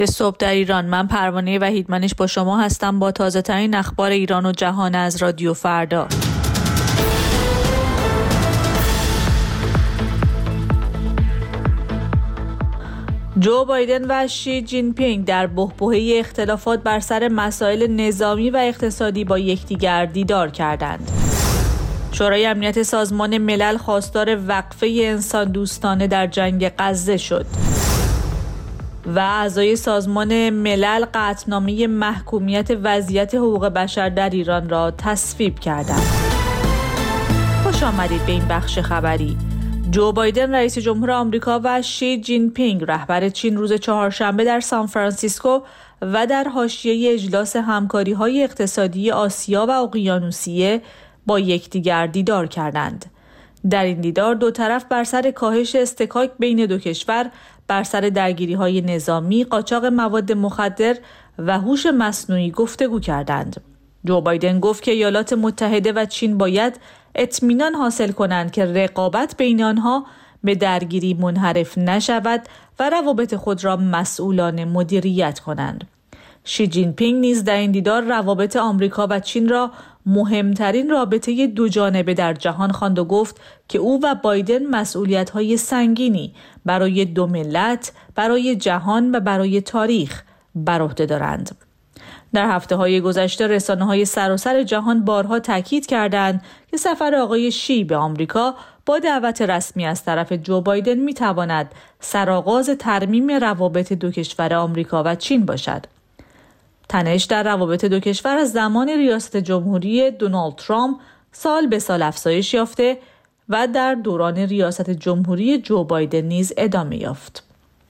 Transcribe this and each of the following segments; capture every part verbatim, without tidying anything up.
صبح در ایران. من پروانه وحیدمنش با شما هستم با تازه ترین اخبار ایران و جهان از رادیو فردا. جو بایدن و شی جین پینگ در بحبوحه اختلافات بر سر مسائل نظامی و اقتصادی با یکدیگر دیدار کردند. شورای امنیت سازمان ملل خواستار وقفه انسان دوستانه در جنگ غزه شد و اعضای سازمان ملل قطعنامه محکومیت وضعیت حقوق بشر در ایران را تصویب کردند. خوش آمدید به این بخش خبری. جو بایدن رئیس جمهور آمریکا و شی جین پینگ رهبر چین روز چهارشنبه در سان فرانسیسکو و در حاشیه اجلاس همکاری‌های اقتصادی آسیا و اقیانوسیه با یکدیگر دیدار کردند. در این دیدار دو طرف بر سر کاهش اصطکاک بین دو کشور، بر سر درگیری‌های نظامی، قاچاق مواد مخدر و هوش مصنوعی گفتگو کردند. جو بایدن گفت که ایالات متحده و چین باید اطمینان حاصل کنند که رقابت بین آنها به درگیری منحرف نشود و روابط خود را مسئولانه مدیریت کنند. شی جین پینگ نیز در این دیدار روابط آمریکا و چین را مهمترین رابطه دو جانبه در جهان خواند و گفت که او و بایدن مسئولیت‌های سنگینی برای دو ملت، برای جهان و برای تاریخ بر عهده دارند. در هفته‌های گذشته رسانه‌های سراسر جهان بارها تاکید کردند که سفر آقای شی به آمریکا با دعوت رسمی از طرف جو بایدن می‌تواند سرآغاز ترمیم روابط دو کشور آمریکا و چین باشد. تنش در روابط دو کشور از زمان ریاست جمهوری دونالد ترامپ سال به سال افزایش یافته و در دوران ریاست جمهوری جو بایدن نیز ادامه یافت.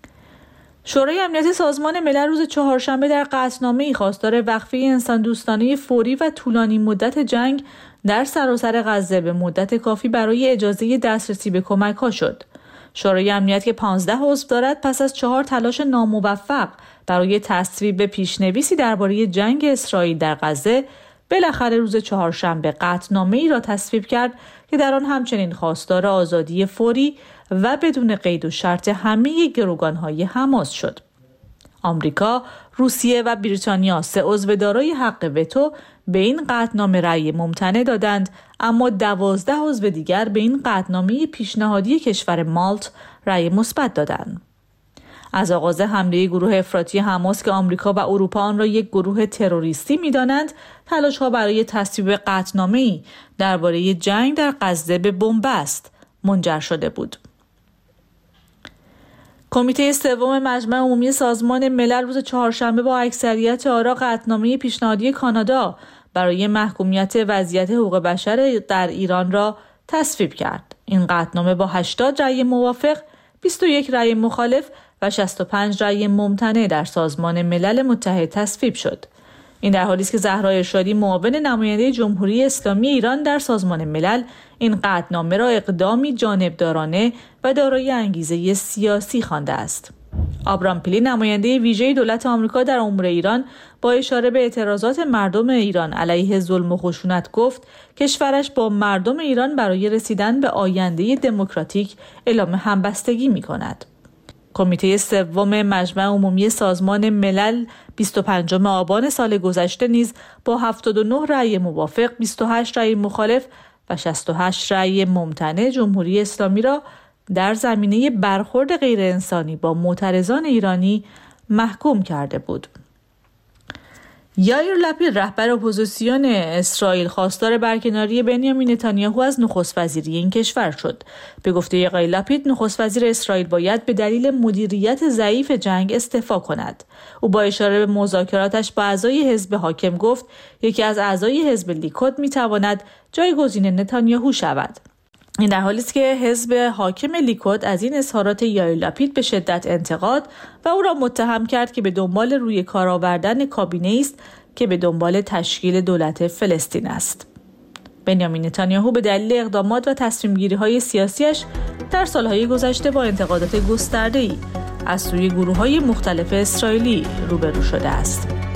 شورای امنیت سازمان ملل روز چهارشنبه در قطعنامه‌ای خواستار وقفه انسان دوستانه فوری و طولانی مدت جنگ در سراسر غزه به مدت کافی برای اجازه دسترسی به کمک‌ها شد. شورای امنیت که پانزده عضو دارد پس از چهار تلاش ناموفق برای تصویب پیشنویسی درباره جنگ اسرائیل در غزه بالاخره روز چهارشنبه قطعنامه‌ای را تصویب کرد که در آن همچنین خواستار آزادی فوری و بدون قید و شرط همه گروگان‌های حماس شد. آمریکا، روسیه و بریتانیا سه عضو دارای حق وتو به این قطعنامه رأی ممتنع دادند، اما دوازده عضو دیگر به این قطعنامه پیشنهادی کشور مالت رأی مثبت دادند. از آغاز حمله گروه افراطی حماس که آمریکا و اروپا آن را یک گروه تروریستی می‌دانند، تلاش‌ها برای تصویب قطعنامه‌ای درباره جنگ در غزه به بنبست منجر شده بود. کمیته سوم مجمع عمومی سازمان ملل روز چهارشنبه با اکثریت آرا قطعنامه پیشنهادی کانادا برای محکومیت وضعیت حقوق بشر در ایران را تصویب کرد. این قطعنامه با هشتاد رأی موافق، بیست و یک رأی مخالف و شصت و پنج رأی ممتنع در سازمان ملل متحد تصویب شد. این در حالی است که زهرا ارشادی معاون نماینده جمهوری اسلامی ایران در سازمان ملل این قطعنامه را اقدامی جانبدارانه و دارای انگیزه سیاسی خوانده است. آبرام پیلی نماینده ویژه دولت آمریکا در امور ایران با اشاره به اعتراضات مردم ایران علیه ظلم و خشونت گفت کشورش با مردم ایران برای رسیدن به آینده دموکراتیک اعلام همبستگی می‌کند. کمیته سوم مجمع عمومی سازمان ملل بیست و پنجم آبان سال گذشته نیز با هفتاد و نه رأی موافق، بیست و هشت رأی مخالف و شصت و هشت رأی ممتنع جمهوری اسلامی را در زمینه برخورد غیر انسانی با معترضان ایرانی محکوم کرده بود. یائیر لپید رهبر اپوزیسیون اسرائیل خواستار برکناری بنیامین نتانیاهو از نخست وزیری این کشور شد. به گفته آقای لپید نخست وزیر اسرائیل باید به دلیل مدیریت ضعیف جنگ استعفا کند. او با اشاره به مذاکراتش با اعضای حزب حاکم گفت یکی از اعضای حزب لیکود میتواند جایگزین نتانیاهو شود. این در حالی است که حزب حاکم لیکود از این اظهارات یائیر لپید به شدت انتقاد و او را متهم کرد که به دنبال روی کار آوردن کابینه است که به دنبال تشکیل دولت فلسطین است. بنیامین نتانیاهو به دلیل اقدامات و تصمیم‌گیری‌های سیاسیش در سالهای گذشته با انتقادات گسترده‌ای از سوی گروه‌های مختلف اسرائیلی روبرو شده است.